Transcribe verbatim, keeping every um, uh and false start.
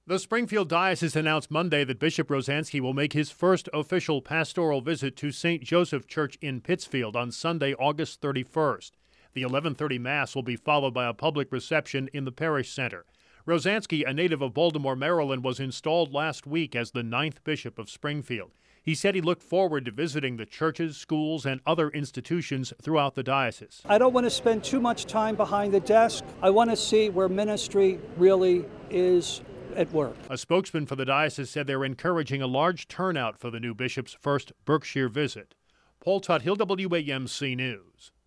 The Springfield Diocese announced Monday that Bishop Rozansky will make his first official pastoral visit to Saint Joseph Church in Pittsfield on Sunday, August thirty-first. The eleven thirty Mass will be followed by a public reception in the parish center. Rozansky, a native of Baltimore, Maryland, was installed last week as the ninth bishop of Springfield. He said he looked forward to visiting the churches, schools, and other institutions throughout the diocese. I don't want to spend too much time behind the desk. I want to see where ministry really is at work. A spokesman for the diocese said they're encouraging a large turnout for the new bishop's first Berkshire visit. Paul Tuthill, W A M C News.